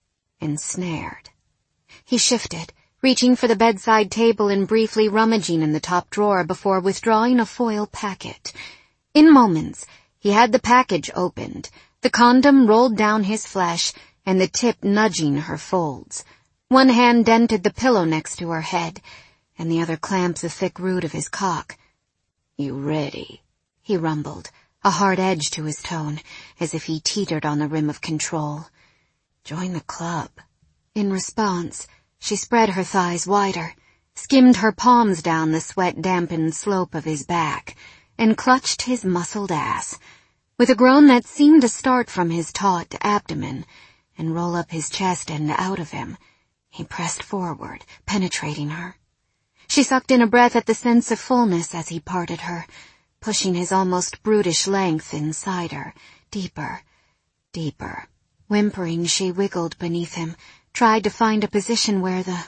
ensnared. He shifted, reaching for the bedside table and briefly rummaging in the top drawer before withdrawing a foil packet. In moments, he had the package opened, the condom rolled down his flesh, and the tip nudging her folds. One hand dented the pillow next to her head, and the other clamped the thick root of his cock. "You ready?" he rumbled, a hard edge to his tone, as if he teetered on the rim of control. Join the club. In response, she spread her thighs wider, skimmed her palms down the sweat-dampened slope of his back, and clutched his muscled ass. With a groan that seemed to start from his taut abdomen and roll up his chest and out of him, he pressed forward, penetrating her. She sucked in a breath at the sense of fullness as he parted her, pushing his almost brutish length inside her, deeper, deeper. Whimpering, she wiggled beneath him, tried to find a position where the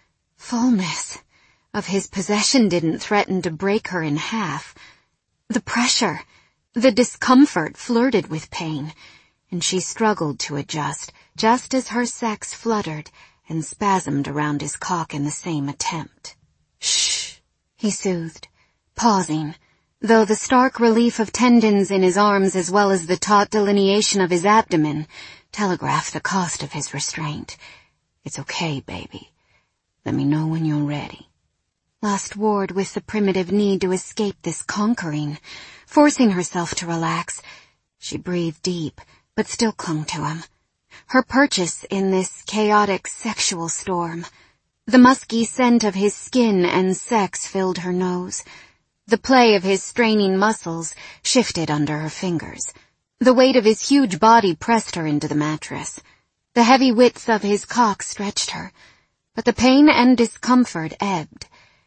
fullness of his possession didn't threaten to break her in half. The pressure, the discomfort flirted with pain, and she struggled to adjust, just as her sex fluttered and spasmed around his cock in the same attempt. Shh, he soothed, pausing, though the stark relief of tendons in his arms as well as the taut delineation of his abdomen telegraphed the cost of his restraint. It's okay, baby. Let me know when you're ready. Lost Ward with the primitive need to escape this conquering. Forcing herself to relax, she breathed deep, but still clung to him. Her purchase in this chaotic sexual storm. The musky scent of his skin and sex filled her nose. The play of his straining muscles shifted under her fingers. The weight of his huge body pressed her into the mattress. The heavy width of his cock stretched her, but the pain and discomfort ebbed,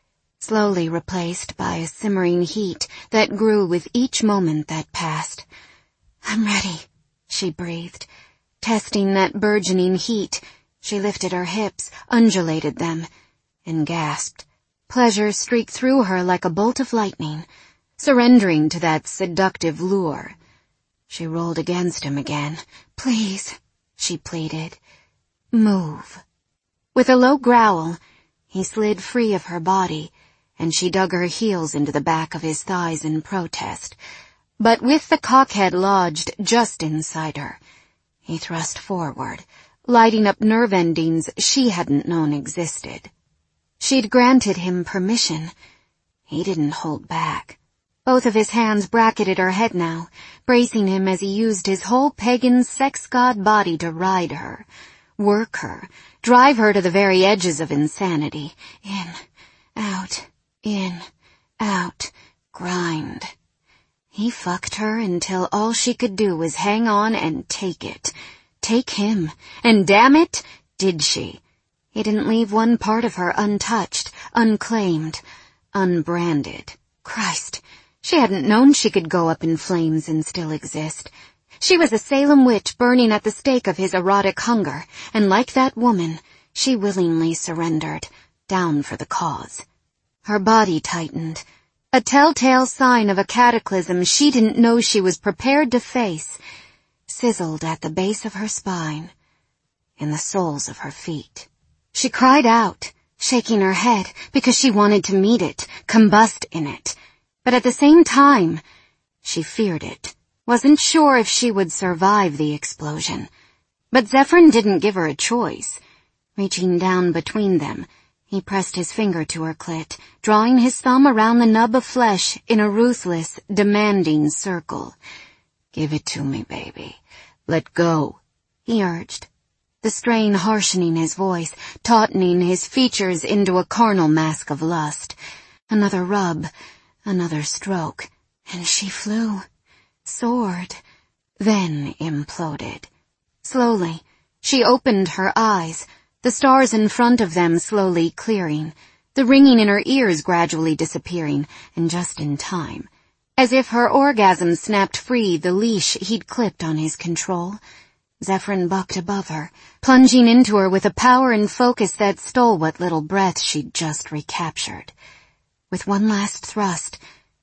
slowly replaced by a simmering heat that grew with each moment that passed. I'm ready, she breathed. Testing that burgeoning heat, she lifted her hips, undulated them, and gasped. Pleasure streaked through her like a bolt of lightning, surrendering to that seductive lure. She rolled against him again. Please, she pleaded. Move. With a low growl, he slid free of her body, and she dug her heels into the back of his thighs in protest. But with the cockhead lodged just inside her, he thrust forward, lighting up nerve endings she hadn't known existed. She'd granted him permission. He didn't hold back. Both of his hands bracketed her head now, bracing him as he used his whole pagan sex god body to ride her, work her, drive her to the very edges of insanity. In, out, grind. He fucked her until all she could do was hang on and take it. Take him. And damn it, did she. He didn't leave one part of her untouched, unclaimed, unbranded. Christ, she hadn't known she could go up in flames and still exist. She was a Salem witch burning at the stake of his erotic hunger, and like that woman, she willingly surrendered, down for the cause. Her body tightened, a telltale sign of a cataclysm she didn't know she was prepared to face, sizzled at the base of her spine, in the soles of her feet. She cried out, shaking her head, because she wanted to meet it, combust in it. But at the same time, she feared it, wasn't sure if she would survive the explosion. But Zephyrin didn't give her a choice. Reaching down between them, he pressed his finger to her clit, drawing his thumb around the nub of flesh in a ruthless, demanding circle. Give it to me, baby. Let go, he urged, the strain harshening his voice, tautening his features into a carnal mask of lust. Another rub, another stroke, and she flew, soared, then imploded. Slowly, she opened her eyes, the stars in front of them slowly clearing, the ringing in her ears gradually disappearing, and just in time. As if her orgasm snapped free the leash he'd clipped on his control, Zephyrin bucked above her, plunging into her with a power and focus that stole what little breath she'd just recaptured. With one last thrust,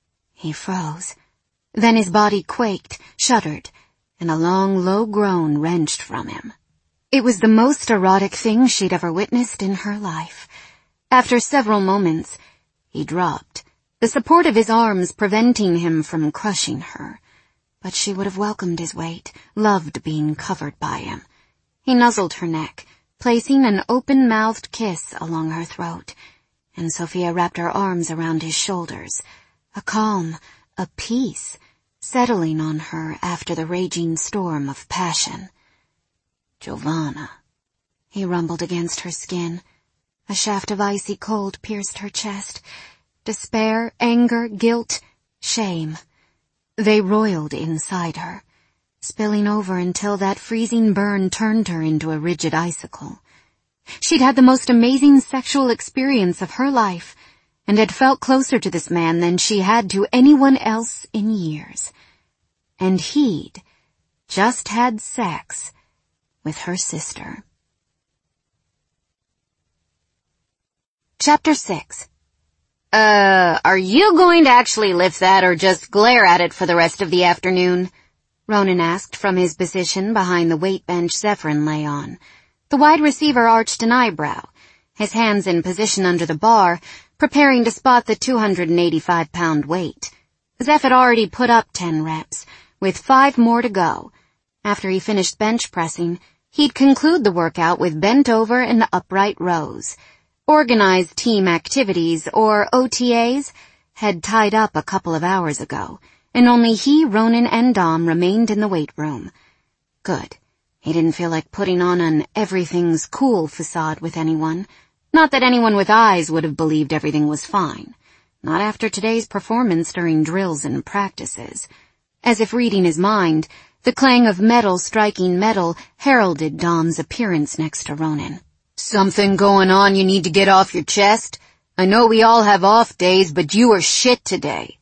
he froze. Then his body quaked, shuddered, and a long, low groan wrenched from him. It was the most erotic thing she'd ever witnessed in her life. After several moments, he dropped, the support of his arms preventing him from crushing her. But she would have welcomed his weight, loved being covered by him. He nuzzled her neck, placing an open-mouthed kiss along her throat, and Sophia wrapped her arms around his shoulders. A calm, a peace, settling on her after the raging storm of passion. "Giovanna," he rumbled against her skin. A shaft of icy cold pierced her chest. Despair, anger, guilt, shame. They roiled inside her, spilling over until that freezing burn turned her into a rigid icicle. She'd had the most amazing sexual experience of her life, and had felt closer to this man than she had to anyone else in years. And he'd just had sex with her sister. Chapter 6. Are you going to actually lift that or just glare at it for the rest of the afternoon?" Ronan asked from his position behind the weight bench Zephyrin lay on. The wide receiver arched an eyebrow, his hands in position under the bar, preparing to spot the 285-pound weight. Zeph had already put up 10 reps, with 5 more to go. After he finished bench pressing, he'd conclude the workout with bent over and upright rows. Organized team activities, or OTAs, had tied up a couple of hours ago, and only he, Ronan, and Dom remained in the weight room. Good. He didn't feel like putting on an everything's cool facade with anyone. Not that anyone with eyes would have believed everything was fine. Not after today's performance during drills and practices. As if reading his mind, the clang of metal striking metal heralded Dom's appearance next to Ronan. "Something going on you need to get off your chest? I know we all have off days, but you are shit today."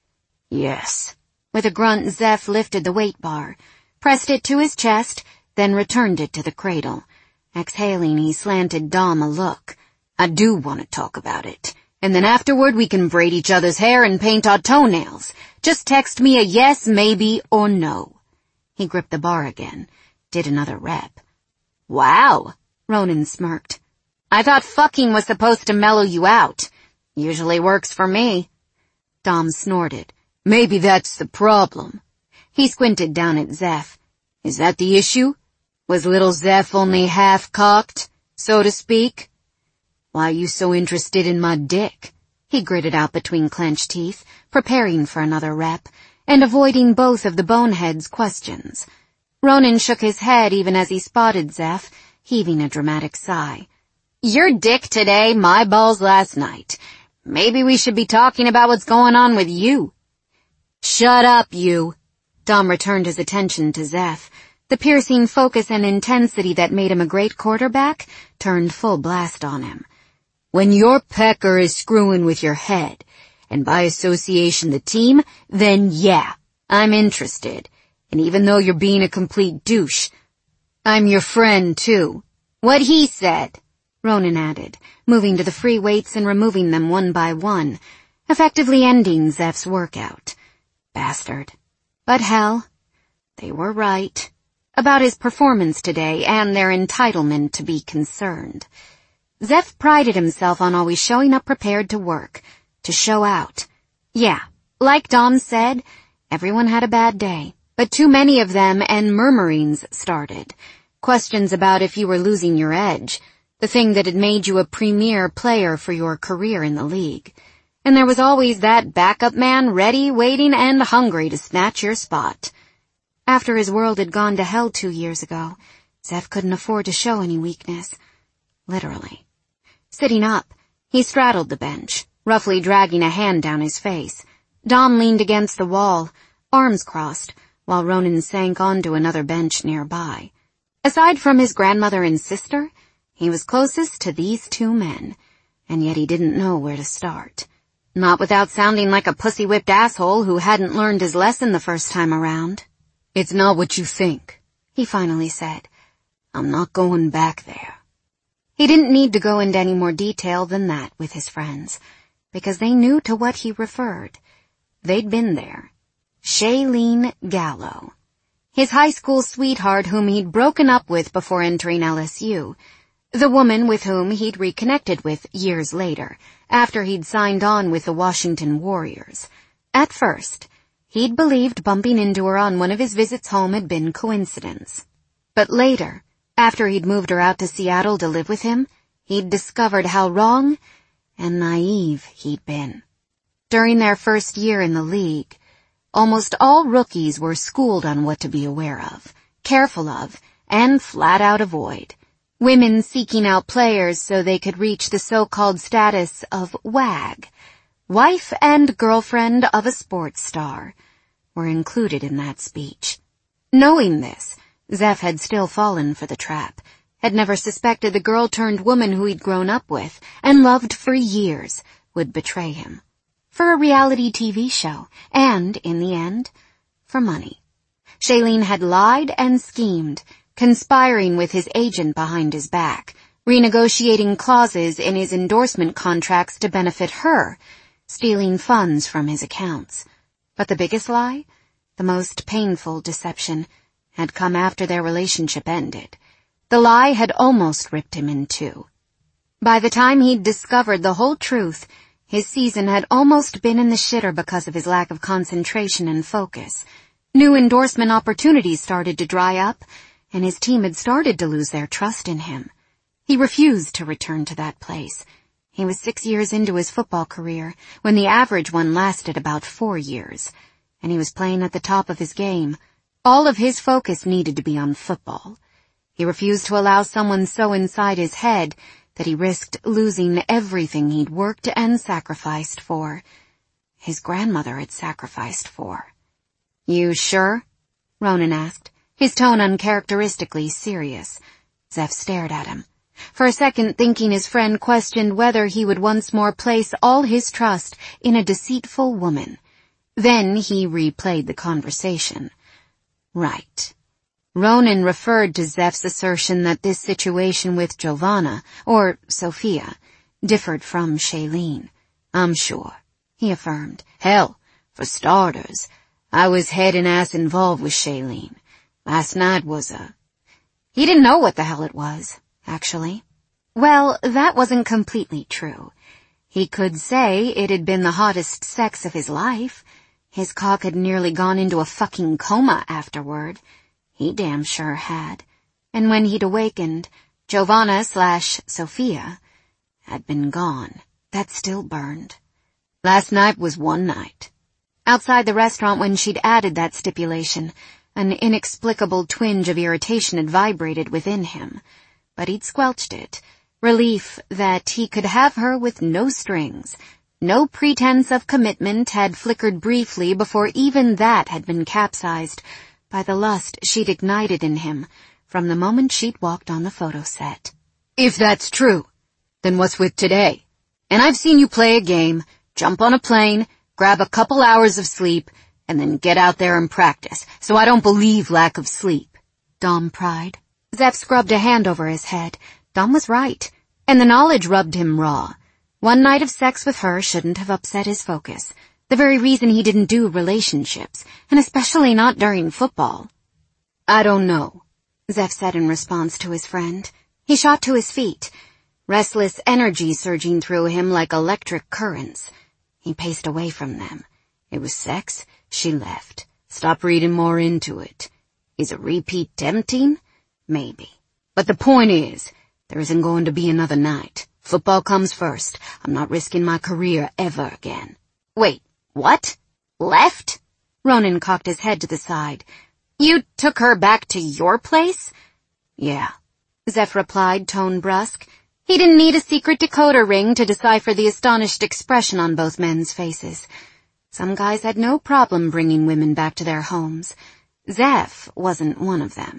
"Yes." With a grunt, Zeph lifted the weight bar, pressed it to his chest, then returned it to the cradle. Exhaling, he slanted Dom a look. "I do want to talk about it. And then afterward we can braid each other's hair and paint our toenails. Just text me a yes, maybe, or no." He gripped the bar again, did another rep. "Wow," Ronan smirked. "I thought fucking was supposed to mellow you out. Usually works for me." Dom snorted. "Maybe that's the problem." He squinted down at Zeph. "Is that the issue? Was little Zeph only half-cocked, so to speak?" "Why are you so interested in my dick?" He gritted out between clenched teeth, preparing for another rep, and avoiding both of the bonehead's questions. Ronan shook his head even as he spotted Zeph, heaving a dramatic sigh. "Your dick today, my balls last night. Maybe we should be talking about what's going on with you." "Shut up, you." Dom returned his attention to Zeph. The piercing focus and intensity that made him a great quarterback turned full blast on him. "When your pecker is screwing with your head, and by association the team, then yeah, I'm interested. And even though you're being a complete douche, I'm your friend, too." "What he said," Ronan added, moving to the free weights and removing them one by one, effectively ending Zeph's workout. Bastard. But hell, they were right. About his performance today and their entitlement to be concerned. Zeph prided himself on always showing up prepared to work, to show out. Yeah, like Dom said, everyone had a bad day. But too many of them, and murmurings started. Questions about if you were losing your edge, the thing that had made you a premier player for your career in the league. And there was always that backup man ready, waiting, and hungry to snatch your spot. After his world had gone to hell 2 years ago, Zeph couldn't afford to show any weakness. Literally. Sitting up, he straddled the bench, roughly dragging a hand down his face. Dom leaned against the wall, arms crossed, while Ronan sank onto another bench nearby. Aside from his grandmother and sister, he was closest to these 2 men, and yet he didn't know where to start. Not without sounding like a pussy-whipped asshole who hadn't learned his lesson the first time around. "It's not what you think," he finally said. "I'm not going back there." He didn't need to go into any more detail than that with his friends, because they knew to what he referred. They'd been there. Shailene Gallo. His high school sweetheart whom he'd broken up with before entering LSU. The woman with whom he'd reconnected with years later, after he'd signed on with the Washington Warriors. At first, he'd believed bumping into her on one of his visits home had been coincidence. But later, after he'd moved her out to Seattle to live with him, he'd discovered how wrong and naive he'd been. During their first year in the league, almost all rookies were schooled on what to be aware of, careful of, and flat out avoid. Women seeking out players so they could reach the so-called status of WAG, wife and girlfriend of a sports star, were included in that speech. Knowing this, Zeph had still fallen for the trap, had never suspected the girl-turned-woman who he'd grown up with and loved for years would betray him. For a reality TV show, and, in the end, for money. Shailene had lied and schemed, conspiring with his agent behind his back, renegotiating clauses in his endorsement contracts to benefit her, stealing funds from his accounts. But the biggest lie, the most painful deception, had come after their relationship ended. The lie had almost ripped him in two. By the time he'd discovered the whole truth, his season had almost been in the shitter because of his lack of concentration and focus. New endorsement opportunities started to dry up, and his team had started to lose their trust in him. He refused to return to that place. He was 6 years into his football career, when the average one lasted about 4 years, and he was playing at the top of his game. All of his focus needed to be on football. He refused to allow someone so inside his head that he risked losing everything he'd worked and sacrificed for. His grandmother had sacrificed for. "You sure?" Ronan asked, his tone uncharacteristically serious. Zeph stared at him, for a second thinking his friend questioned whether he would once more place all his trust in a deceitful woman. Then he replayed the conversation. Right. Ronan referred to Zeph's assertion that this situation with Giovanna, or Sophia, differed from Shailene. "I'm sure," he affirmed. "Hell, for starters, I was head and ass involved with Shailene. Last night was a—" He didn't know what the hell it was, actually. Well, that wasn't completely true. He could say it had been the hottest sex of his life. His cock had nearly gone into a fucking coma afterward. He damn sure had. And when he'd awakened, Giovanna/Sophia had been gone. That still burned. Last night was one night. Outside the restaurant, when she'd added that stipulation, an inexplicable twinge of irritation had vibrated within him. But he'd squelched it. Relief that he could have her with no strings. No pretense of commitment had flickered briefly before even that had been capsized by the lust she'd ignited in him from the moment she'd walked on the photo set. "If that's true, then what's with today? And I've seen you play a game, jump on a plane, grab a couple hours of sleep, and then get out there and practice, so I don't believe lack of sleep," Dom pried. Zeph scrubbed a hand over his head. Dom was right, and the knowledge rubbed him raw. One night of sex with her shouldn't have upset his focus, the very reason he didn't do relationships, and especially not during football. "I don't know," Zeph said in response to his friend. He shot to his feet, restless energy surging through him like electric currents. He paced away from them. It was sex. She left. Stop reading more into it. Is a repeat tempting? Maybe. But the point is, there isn't going to be another night. Football comes first. I'm not risking my career ever again. Wait, what? Left? Ronan cocked his head to the side. You took her back to your place? Yeah, Zeph replied, tone brusque. He didn't need a secret decoder ring to decipher the astonished expression on both men's faces. Some guys had no problem bringing women back to their homes. Zeph wasn't one of them.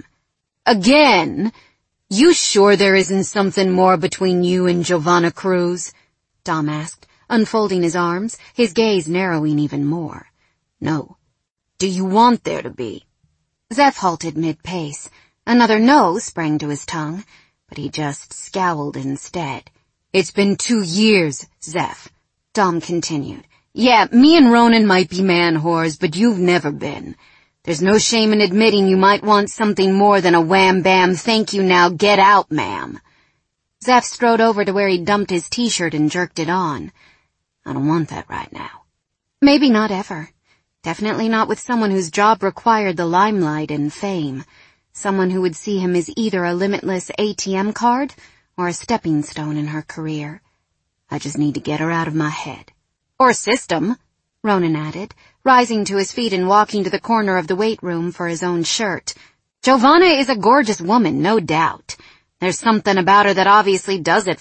Again? You sure there isn't something more between you and Giovanna Cruz? Dom asked, unfolding his arms, his gaze narrowing even more. No. Do you want there to be? Zeph halted mid-pace. Another no sprang to his tongue, but he just scowled instead. It's been 2 years, Zeph, Dom continued. Yeah, me and Ronan might be man whores, but you've never been. There's no shame in admitting you might want something more than a wham-bam thank you now get out, ma'am. Zeph strode over to where he'd dumped his t-shirt and jerked it on. I don't want that right now. Maybe not ever. Definitely not with someone whose job required the limelight and fame. Someone who would see him as either a limitless ATM card or a stepping stone in her career. I just need to get her out of my head. Or system, Ronan added, rising to his feet and walking to the corner of the weight room for his own shirt. Giovanna is a gorgeous woman, no doubt. There's something about her that obviously does it